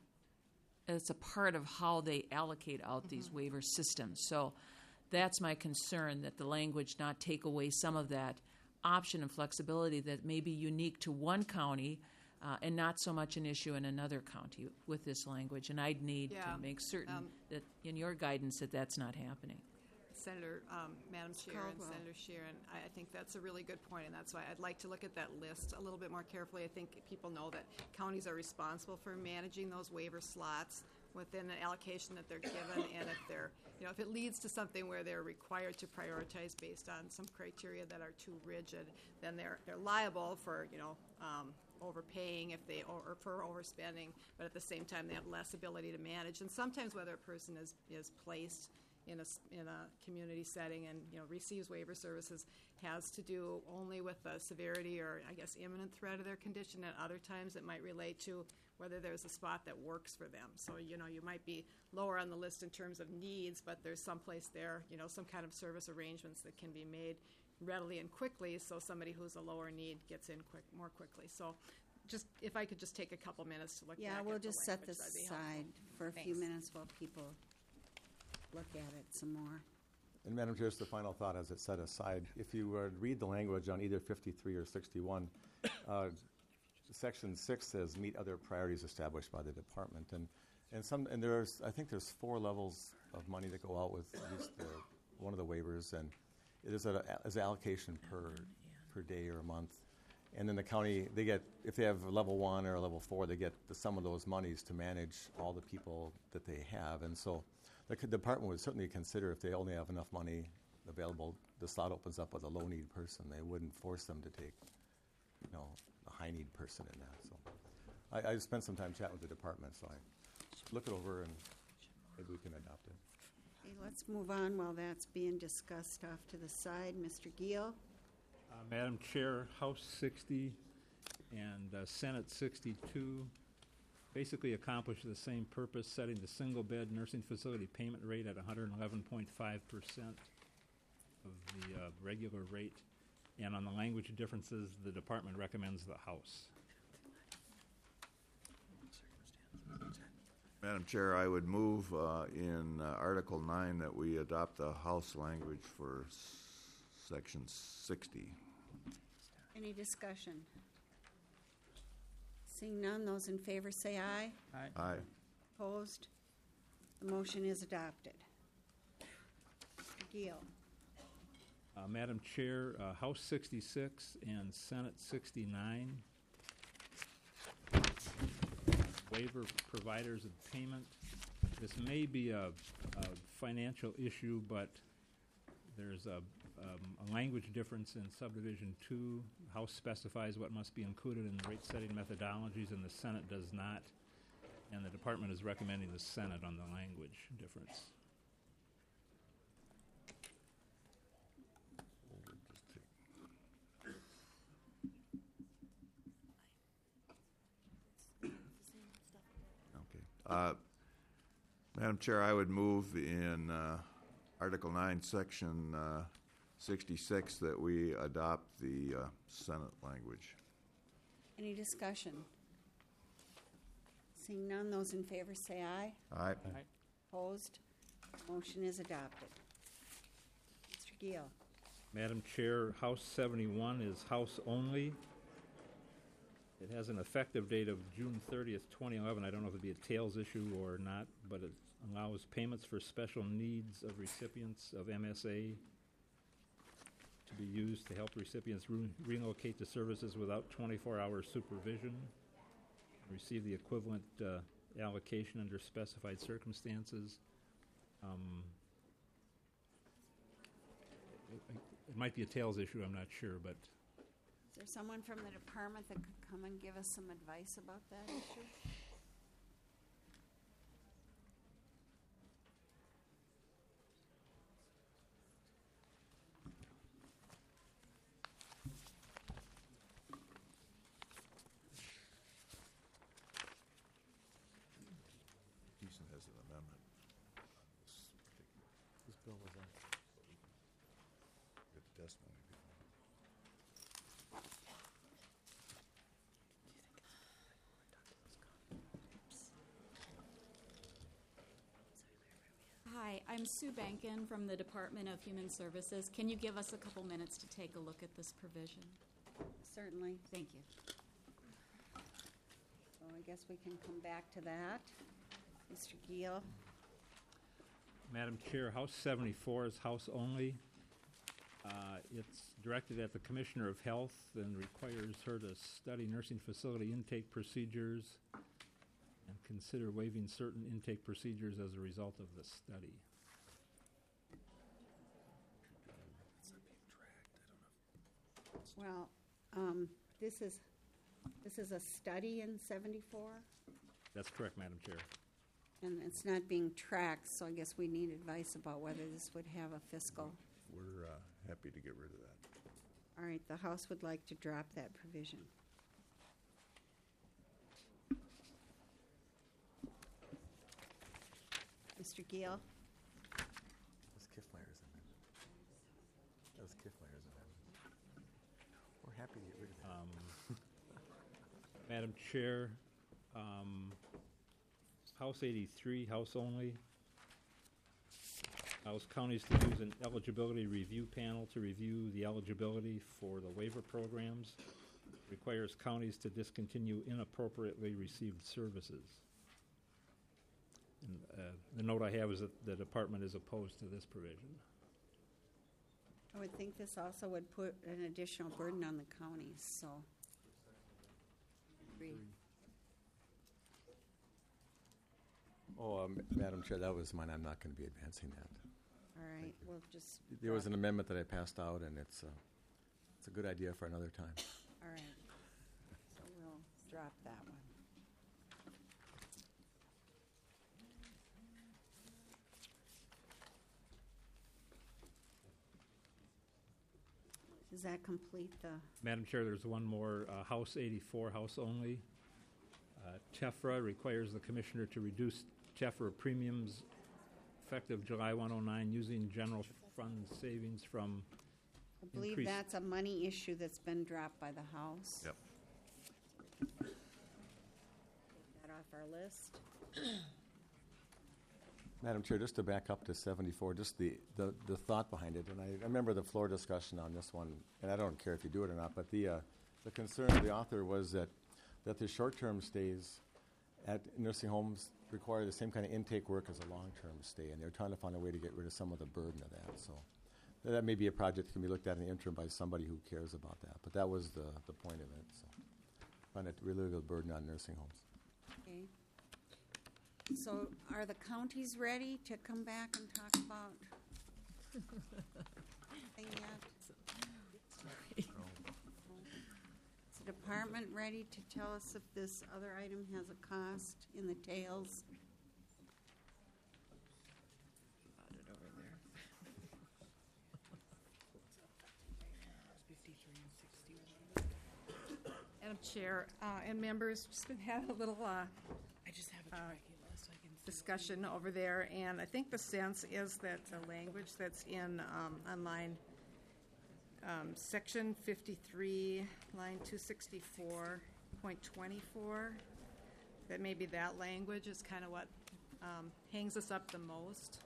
a part of how they allocate out these waiver systems. So that's my concern, that the language not take away some of that option and flexibility that may be unique to one county and not so much an issue in another county with this language. And I'd need to make certain that in your guidance that that's not happening. Senator, Madam Chair and Senator Sharon, I think that's a really good point, and that's why I'd like to look at that list a little bit more carefully. I think people know that counties are responsible for managing those waiver slots within the allocation that they're given, and if it leads to something where they're required to prioritize based on some criteria that are too rigid, then they're liable for overpaying or for overspending, but at the same time they have less ability to manage. And sometimes whether a person is placed in a community setting and receives waiver services has to do only with the severity or I guess imminent threat of their condition. At other times it might relate to whether there's a spot that works for them. So you might be lower on the list in terms of needs, but there's someplace there, some kind of service arrangements that can be made readily and quickly, so somebody who's a lower need gets in more quickly. So just if I could just take a couple minutes to look back at We'll the just set language, this that'd be helpful. aside for a few minutes while people look at it some more. And Madam Chair, just a final thought as it's set aside. If you read the language on either 53 or 61, Section 6 says meet other priorities established by the department. And there's, I think there's 4 levels of money that go out with at least one of the waivers, and it is as allocation per day or month. And then the county, they get, if they have a level 1 or a level 4, they get the sum of those monies to manage all the people that they have. And so the department would certainly consider if they only have enough money available, the slot opens up with a low-need person. They wouldn't force them to take, a high-need person in that. So I spent some time chatting with the department, so I look it over and maybe we can adopt it. Okay, let's move on while that's being discussed off to the side. Mr. Giel? Madam Chair, House 60 and Senate 62 basically accomplish the same purpose, setting the single-bed nursing facility payment rate at 111.5% of the regular rate. And on the language differences, the department recommends the House. Madam Chair, I would move in Article 9 that we adopt the House language for Section 60. Any discussion? Seeing none, those in favor say aye. Aye. Opposed? The motion is adopted. Mr. Giel? Madam Chair, House 66 and Senate 69 waiver providers of payment. This may be a financial issue, but there's a language difference in subdivision 2. The House specifies what must be included in the rate-setting methodologies, and the Senate does not. And the department is recommending the Senate on the language difference. Madam Chair, I would move in Article 9, Section 66, that we adopt the Senate language. Any discussion? Seeing none, those in favor say aye. Aye. Opposed? Motion is adopted. Mr. Giel? Madam Chair, House 71 is House only. It has an effective date of June 30th, 2011. I don't know if it'd be a tails issue or not, but it allows payments for special needs of recipients of MSA to be used to help recipients relocate to services without 24-hour supervision, receive the equivalent allocation under specified circumstances. It might be a tails issue, I'm not sure, but Is there someone from the department that could come and give us some advice about that issue? Houston has an amendment. Whose bill was that? Get the testimony before. Hi, I'm Sue Bankin from the Department of Human Services. Can you give us a couple minutes to take a look at this provision? Certainly. Thank you. So I guess we can come back to that. Mr. Giel? Madam Chair, House 74 is House only. It's directed at the Commissioner of Health and requires her to study nursing facility intake procedures and consider waiving certain intake procedures as a result of the study. Well, this is a study in 74, That's correct, Madam Chair. and it's not being tracked, so I guess we need advice about whether this would have a fiscal. We're happy to get rid of that. All right, the House would like to drop that provision. Mr. Giel? That was Kiffleyer's amendment. That was Kiffleyer's amendment. We're happy to get rid of that. Madam Chair, House 83, House only. Allows counties to use an eligibility review panel to review the eligibility for the waiver programs. Requires counties to discontinue inappropriately received services. And, the note I have is that the department is opposed to this provision. I would think this also would put an additional burden on the counties, so. Agree. Oh, Madam Chair, that was mine. I'm not going to be advancing that. All right, we'll just. There was an amendment that I passed out, and it's a good idea for another time. All right, so we'll drop that one. Does that complete the, Madam Chair, there's one more, House 84, House only. TEFRA requires the commissioner to reduce TEFRA premiums effective July 109 using general fund savings from I believe increased- that's a money issue that's been dropped by the House. Yep. Take that off our list. Madam Chair, just to back up to 74, just the thought behind it, and I remember the floor discussion on this one, and I don't care if you do it or not, but the concern of the author was that the short-term stays at nursing homes require the same kind of intake work as a long-term stay, and they're trying to find a way to get rid of some of the burden of that. So that may be a project that can be looked at in the interim by somebody who cares about that. But that was the point of it. So find it really the burden on nursing homes. Okay. So are the counties ready to come back and talk about anything yet? Is the department ready to tell us if this other item has a cost in the tails? Madam Chair and members, just been having a little discussion over there, and I think the sense is that the language that's in on line section 53, line 264.24, that maybe that language is kind of what hangs us up the most.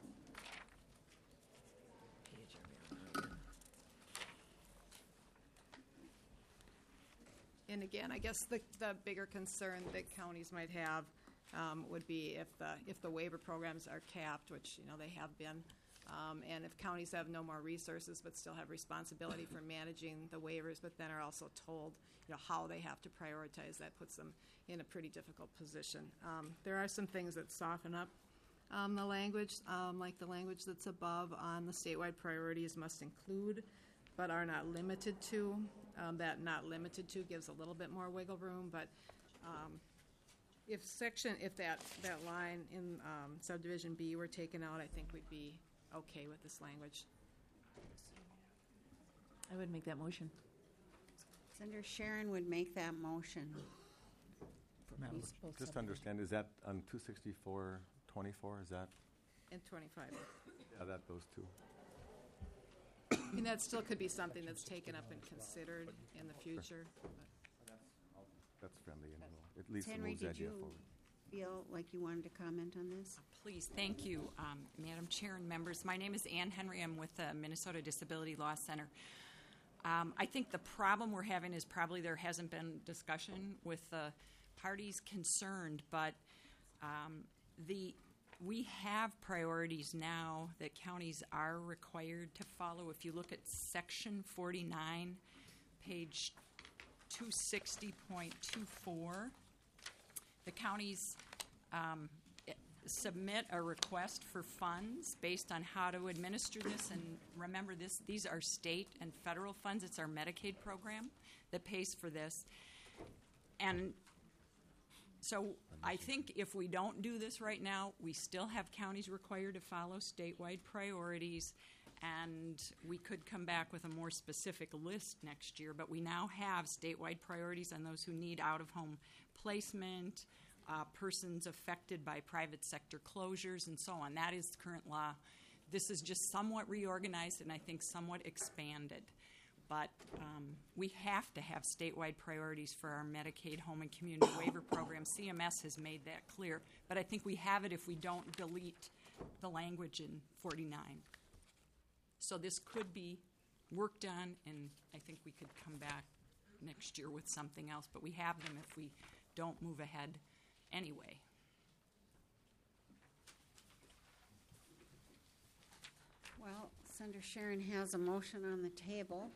And again, I guess the bigger concern that counties might have would be if the waiver programs are capped, which they have been, and if counties have no more resources but still have responsibility for managing the waivers, but then are also told how they have to prioritize, that puts them in a pretty difficult position. There are some things that soften up the language, like the language that's above on the statewide priorities must include, but are not limited to. That not limited to gives a little bit more wiggle room, but if that line in subdivision B were taken out, I think we'd be okay with this language. I would make that motion. Senator Sharon would make that motion. Just to understand, is that on 264.24? Is that? And 25. Yeah, those two. And that still could be something that's taken up and considered in the future. That's friendly, and at least it Henry, moves the did idea you forward. feel like you wanted to comment on this? Please, thank you, Madam Chair and members. My name is Ann Henry. I'm with the Minnesota Disability Law Center. I think the problem we're having is probably there hasn't been discussion with the parties concerned, but we have priorities now that counties are required to follow. If you look at Section 49, page 260.24, the counties submit a request for funds based on how to administer this. And remember, these are state and federal funds. It's our Medicaid program that pays for this. And so I think if we don't do this right now, we still have counties required to follow statewide priorities, and we could come back with a more specific list next year. But we now have statewide priorities on those who need out-of-home placement, persons affected by private sector closures, and so on. That is current law. This is just somewhat reorganized and I think somewhat expanded. But we have to have statewide priorities for our Medicaid home and community waiver program. CMS has made that clear. But I think we have it if we don't delete the language in 49. So this could be worked on, and I think we could come back next year with something else. But we have them if we don't move ahead anyway. Well, Senator Sharon has a motion on the table.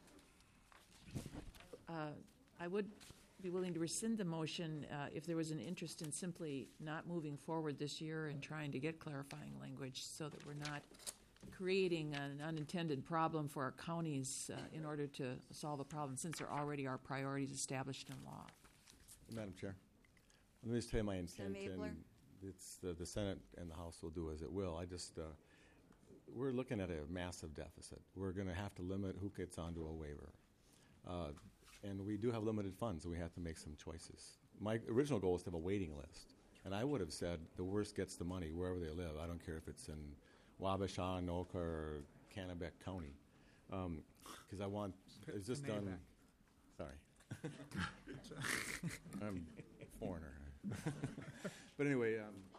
I would be willing to rescind the motion if there was an interest in simply not moving forward this year and trying to get clarifying language so that we're not creating an unintended problem for our counties in order to solve a problem, since there already are priorities established in law. Madam Chair, let me just tell you my intent, Senator Abler? and it's the Senate and the House will do as it will. We're looking at a massive deficit. We're going to have to limit who gets onto a waiver. And we do have limited funds, and we have to make some choices. My original goal was to have a waiting list. And I would have said the worst gets the money wherever they live. I don't care if it's in Wabasha, Anoka, or Kennebec County. Because I want, it's just done, sorry. I'm a foreigner. But anyway,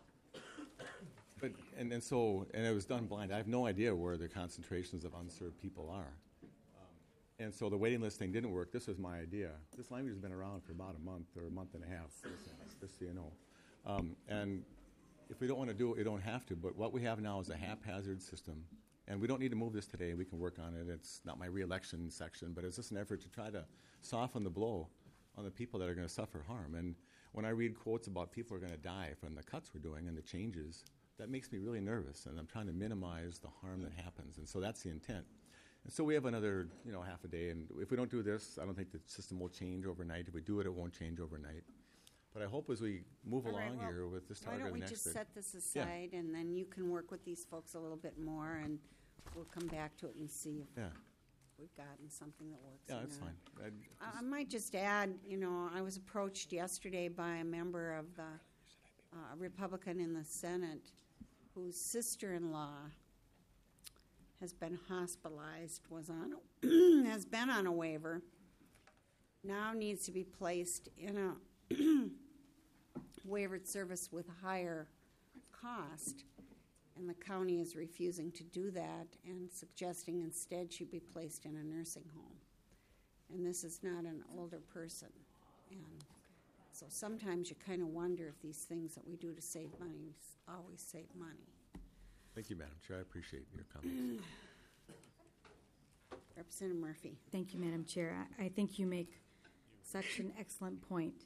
and it was done blind. I have no idea where the concentrations of unserved people are. And so the waiting list thing didn't work. This was my idea. This language has been around for about a month or a month and a half, just so you know. And if we don't want to do it, we don't have to. But what we have now is a haphazard system. And we don't need to move this today. We can work on it. It's not my re-election section, but it's just an effort to try to soften the blow on the people that are going to suffer harm. And when I read quotes about people are going to die from the cuts we're doing and the changes, that makes me really nervous. And I'm trying to minimize the harm that happens. And so that's the intent. And so we have another, half a day. And if we don't do this, I don't think the system will change overnight. If we do it, it won't change overnight. But I hope as we move along here with this target Why don't we next just week- set this aside, and then you can work with these folks a little bit more, and we'll come back to it and see if Yeah. we've gotten something that works. Yeah, or that's not. fine. I might just add, I was approached yesterday by a member of the Republican in the Senate whose sister-in-law has been hospitalized, has been on a waiver, now needs to be placed in a waivered service with a higher cost, and the county is refusing to do that and suggesting instead she be placed in a nursing home. And this is not an older person. And so sometimes you kind of wonder if these things that we do to save money always save money. Thank you, Madam Chair. I appreciate your comments. Representative Murphy. Thank you, Madam Chair. I think you make such an excellent point.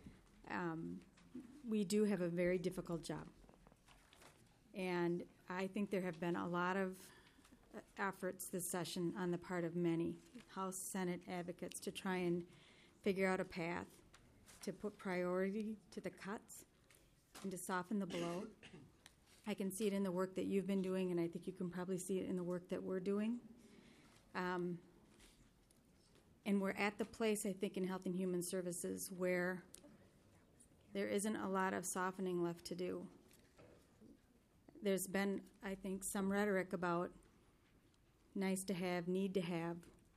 We do have a very difficult job. And I think there have been a lot of efforts this session on the part of many House, Senate advocates to try and figure out a path to put priority to the cuts and to soften the blow. I can see it in the work that you've been doing, and I think you can probably see it in the work that we're doing. And we're at the place, I think, in Health and Human Services where there isn't a lot of softening left to do. There's been, I think, some rhetoric about nice to have, need to have.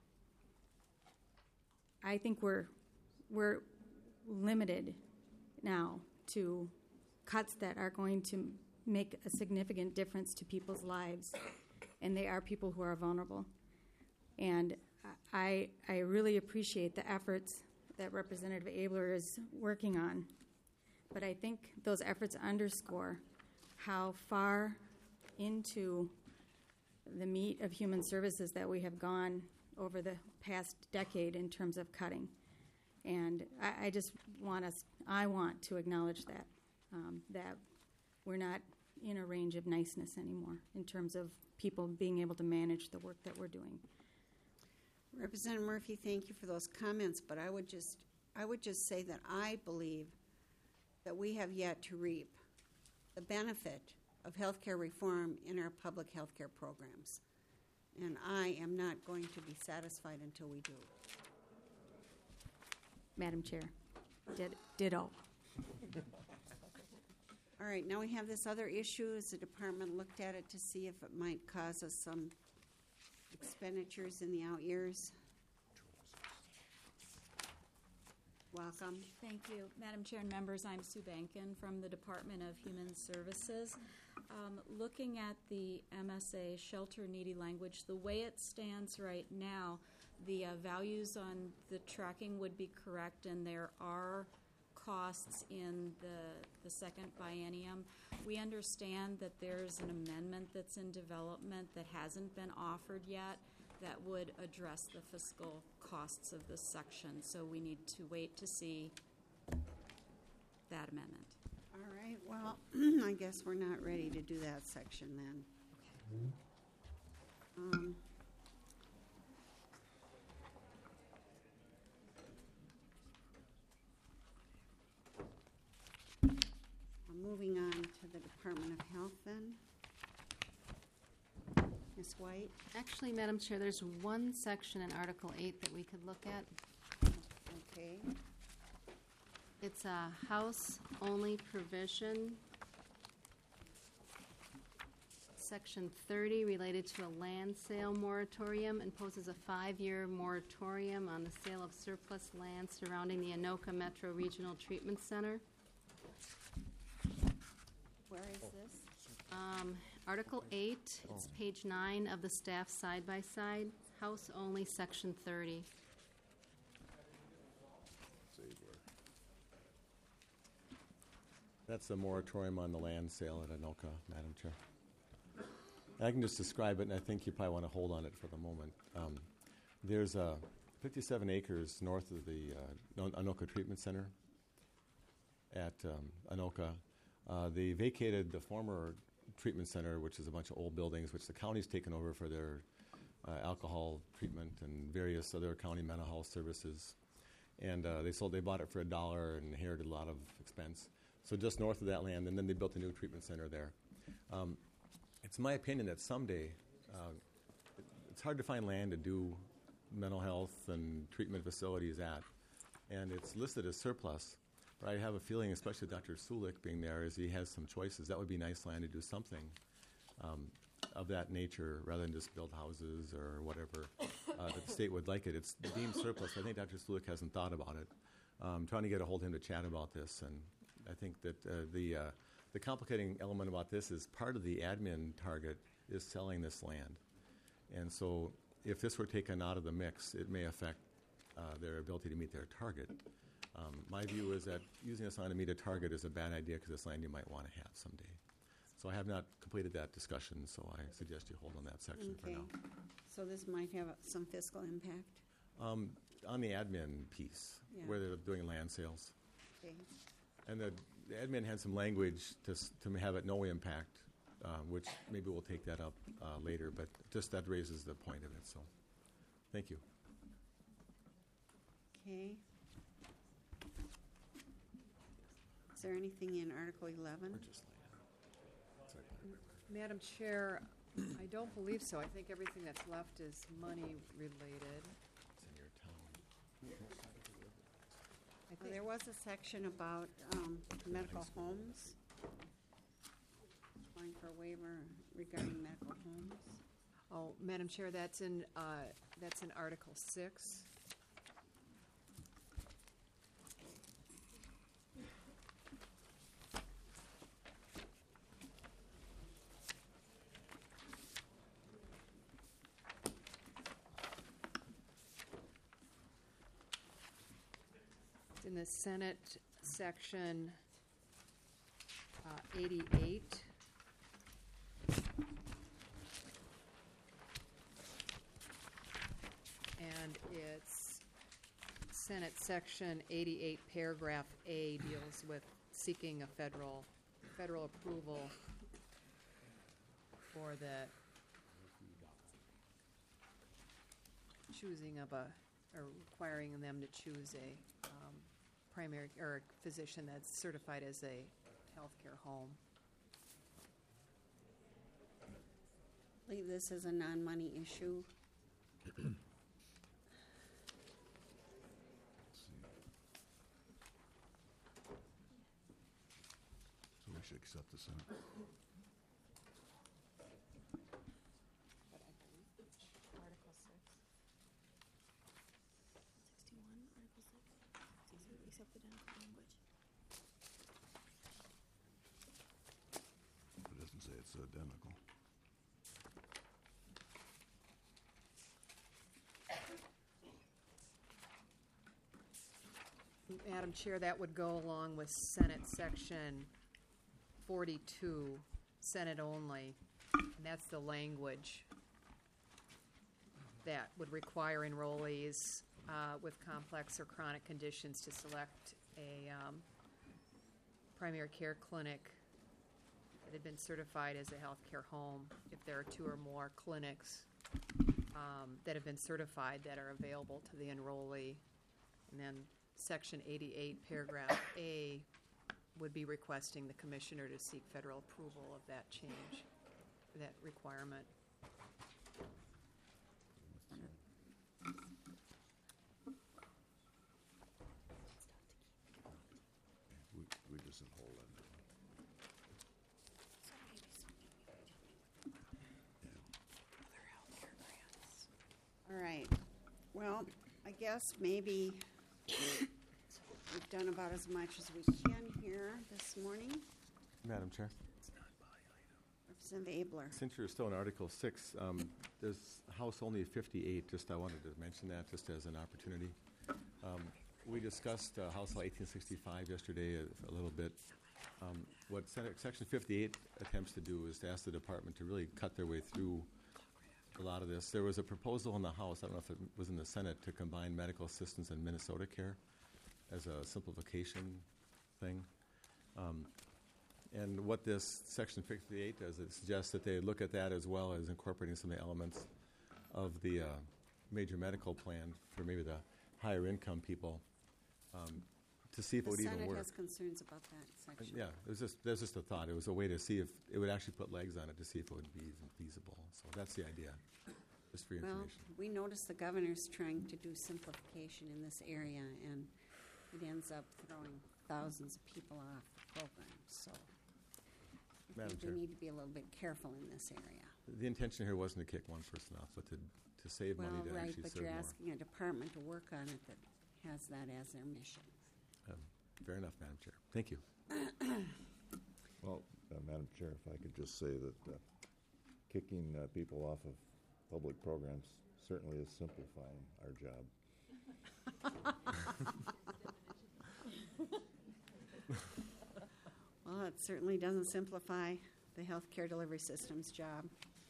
I think we're limited now to cuts that are going to make a significant difference to people's lives, and they are people who are vulnerable. And I really appreciate the efforts that Representative Abler is working on, but I think those efforts underscore how far into the meat of human services that we have gone over the past decade in terms of cutting. And I want to acknowledge that, that we're not in a range of niceness anymore in terms of people being able to manage the work that we're doing. Representative Murphy, thank you for those comments, but I would just say that I believe that we have yet to reap the benefit of health care reform in our public health care programs. And I am not going to be satisfied until we do. Madam Chair, ditto. All right, now we have this other issue. As the department looked at it to see if it might cause us some expenditures in the out years. Welcome. Thank you. Madam Chair and members, I'm Sue Bankin from the Department of Human Services. Looking at the MSA shelter needy language, the way it stands right now, the values on the tracking would be correct, and there are costs in the second biennium. We understand that there's an amendment that's in development that hasn't been offered yet that would address the fiscal costs of this section. So we need to wait to see that amendment. All right, well, I guess we're not ready to do that section then. Moving on to the Department of Health then. Ms. White? Actually, Madam Chair, there's one section in Article 8 that we could look at. Okay. It's a house-only provision. Section 30, related to a land sale moratorium, imposes a 5-year moratorium on the sale of surplus land surrounding the Anoka Metro Regional Treatment Center. Where is this? Article 8, it's page 9 of the staff side-by-side, house-only, section 30. That's a moratorium on the land sale at Anoka, Madam Chair. I can just describe it, and I think you probably want to hold on it for the moment. There's 57 acres north of the Anoka Treatment Center at Anoka. They vacated the former treatment center, which is a bunch of old buildings, which the county's taken over for their alcohol treatment and various other county mental health services. And they bought it for $1 and inherited a lot of expense. So just north of that land, and then they built a new treatment center there. It's my opinion that someday it's hard to find land to do mental health and treatment facilities at, and it's listed as surplus. But I have a feeling, especially Dr. Sulik being there, is he has some choices. That would be nice land to do something of that nature rather than just build houses or whatever that the state would like it. It's deemed surplus. I think Dr. Sulik hasn't thought about it. I'm trying to get a hold of him to chat about this, and I think that the complicating element about this is part of the admin target is selling this land. And so if this were taken out of the mix, it may affect their ability to meet their target. My view is that using this land to meet a target is a bad idea because it's land you might want to have someday. So I have not completed that discussion, so I suggest you hold on that section for now. So this might have some fiscal impact? On the admin piece, where they're doing land sales. Okay. And the admin had some language to have it no impact, which maybe we'll take that up later, but just that raises the point of it, so thank you. Okay. Is there anything in Article 11? Madam Chair, I don't believe so. I think everything that's left is money related. It's in your town. There was a section about medical homes, applying for a waiver regarding medical homes. Oh, Madam Chair, that's in Article 6. In the Senate section 88. And it's Senate section 88, paragraph A, deals with seeking a federal approval for the choosing of or requiring them to choose a primary or physician that's certified as a healthcare home. Leave this as a non-money issue. So we should accept the Senate. Article 6. 61, Article 6. Accept the language. It doesn't say it's identical. Madam Chair, that would go along with Senate section 42, Senate only, and that's the language that would require enrollees with complex or chronic conditions to select a primary care clinic that had been certified as a healthcare home if there are 2 or more clinics that have been certified that are available to the enrollee. And then Section 88, paragraph A, would be requesting the commissioner to seek federal approval of that change, that requirement. recess. Maybe we've done about as much as we can here this morning. Madam Chair, Representative Abler. since you're still in Article 6, there's House Only 58, just I wanted to mention that just as an opportunity. We discussed House Law 1865 yesterday a little bit. What Section 58 attempts to do is to ask the department to really cut their way through a lot of this. There was a proposal in the House, I don't know if it was in the Senate, to combine medical assistance and Minnesota Care as a simplification thing. And what this Section 58 does, it suggests that they look at that as well as incorporating some of the elements of the major medical plan for maybe the higher income people to see if it would even The Senate work. has concerns about that section. Yeah, there's just a thought. It was a way to see if it would actually put legs on it, to see if it would be even feasible. So that's the idea, just for your Well, information. we noticed the governor's trying to do simplification in this area, and it ends up throwing thousands of people off the program. So I Madam think Chair. we need to be a little bit careful in this area. The intention here wasn't to kick one person off, but to save money Well, to right, actually but serve you're more. asking a department to work on it that has that as their mission. Fair enough, Madam Chair. Thank you. Well, Madam Chair, if I could just say that kicking people off of public programs certainly is simplifying our job. Well, it certainly doesn't simplify the healthcare delivery system's job.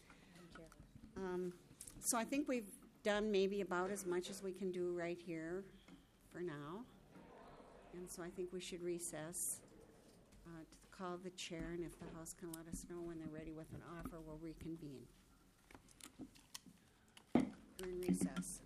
So I think we've done maybe about as much as we can do right here for now. And so I think we should recess to the call of the chair, and if the House can let us know when they're ready with an offer, we'll reconvene. We're in recess.